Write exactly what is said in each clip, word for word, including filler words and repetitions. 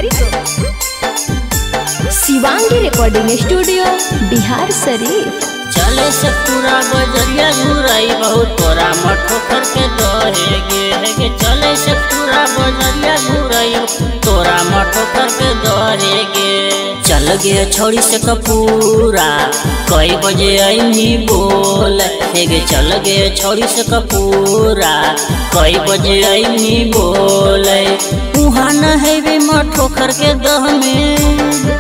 Shivangi recording studio Bihar Sharif. चले से पूरा बजरिया घुराई बहुत तोरा मठो करके दहेगे हेगे। चले से पूरा बजरिया घुराई तोरा मठो करके दहेगे। चल गए छोड़ी से कपूरा कई बजे आई बोल हेगे। चल गए छोड़ी से कपूरा कई बजे आई बोल। वहाँ न है भी मठो करके दह में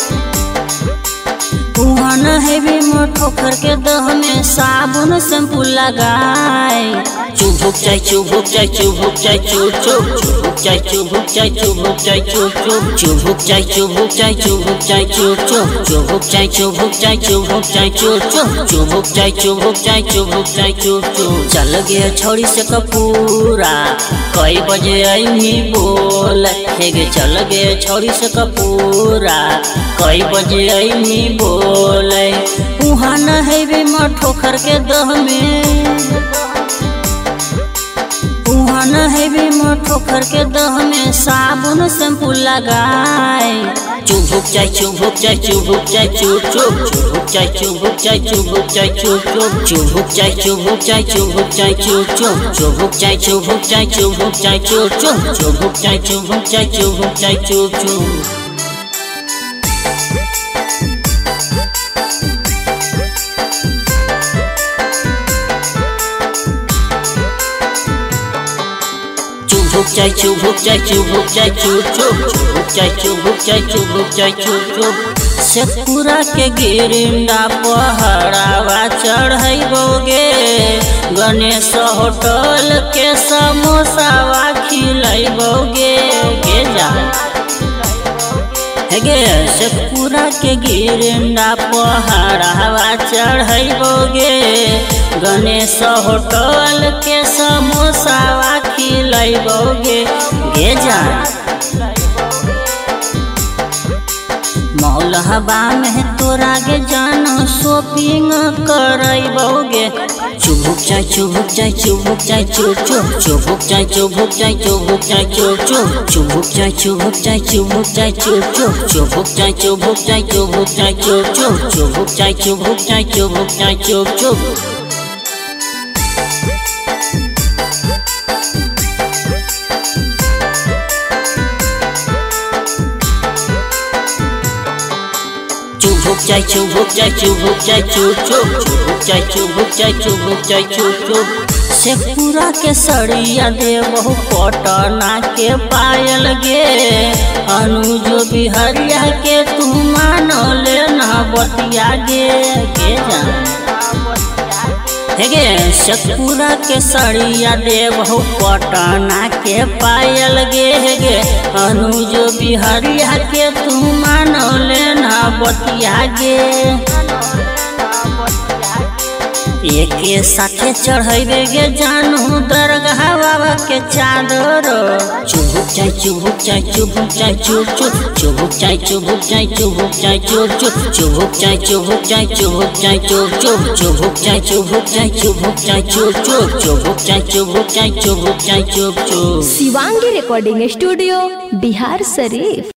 न है भी मोठो करके दह में साबुन शैम्पू लगाए। चुभुक जाए चुभुक जाए चुभुक जाए चुप चुप चुभुक जाए चुभुक जाए चुभुक जाए चुप चुप चुभुक जाए चुभुक जाए चुभुक जाए चुप चुप चुभुक जाए चुभुक जाए चुभुक जाए चुप चुप चुभुक जाए चुभुक जाए चुभुक जाए चुप चुप। चल गया छोड़ी से कपूरा कई बजे आई बोल हेगे। चल गए छोड़ी से कपूरा कई बजे आई बोल। वहाँ न है भी मठो करके दह में वहाँ न है भी मठो करके दह में साबुन शैम्पू लगाए। चुभुक जाए चुभुक जाए चुभुक जाए चुप चुप चुभुक जाए चुभुक जाए चुभुक जाए चुप चुप चुभुक जाए चुभुक जाए चुभुक जाए चुप चुप चुभुक जाए चुभुक जाए चुभुक जाए चुप चुप चुभुक जाए चुभुक जाए चुभुक जाए चुप चुप। चुभुक जाए चुभुक जाए चुभुक जाए चुप चुप चुभुक जाए चुभुक जाए चुभुक जाए चुप चुप। शेखपुरा के गिरिंडा पहरावा चढ़ैबोगे। गणेश होटल के समोसावा खिलैबोगे गे जा हेगे। शेखपुरा के गिरिंडा पहरावा चढ़ैबोगे। गणेश होटल के समोसावा खिलैबोगे गे जान। मौल हवा में तोरा गे जान शॉपिंग करैबोगे। चुभुक जाए चुभुक जाए चुभुक जाए चुप चुप चुभुक जाए चुभुक जाए चुभुक जाए चुप चुप चुभुक जाए चुभुक जाए चुभुक जाए चुप चुप चुभुक जाए चुभुक जाए चुभुक जाए चुप चुप चुभुक जाए चुभुक जाए चुभुक जाए चुप चुप। चुभुक जाए चुभुक जाए चुभुक जाए चुप चुप चुभुक जाए चुभुक जाए चुभुक जाए चुप चुप। शेखपुरा के सड़िया देवहु पटना के पायल गे। अनुजो बिहरिया के तू मान लेना बतिया गे गे जान हेगे। शेखपुरा के सड़िया देवहु पटना के पायल गे हेगे। अनुजो बिहरिया के तू मान लेना बतिया गे। एके साथे चढ़ैबे गे जानू दरगाह बाबा के चादर। चुभुक जाए चुभुक जाए चुभुक जाए चुप चुप चुभुक जाए चुभुक जाए चुभुक जाए चुप चुप चुभुक जाए चुभुक जाए चुभुक जाए चुप चुप चुभुक जाए चुभुक जाए चुभुक जाए चुप चुप चुभुक जाए चुभुक जाए चुभुक जाए चुप चुप। Shivangi recording studio Bihar Sharif.